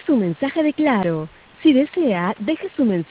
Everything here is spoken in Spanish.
su mensaje de Claro. Si desea, deje su mensaje.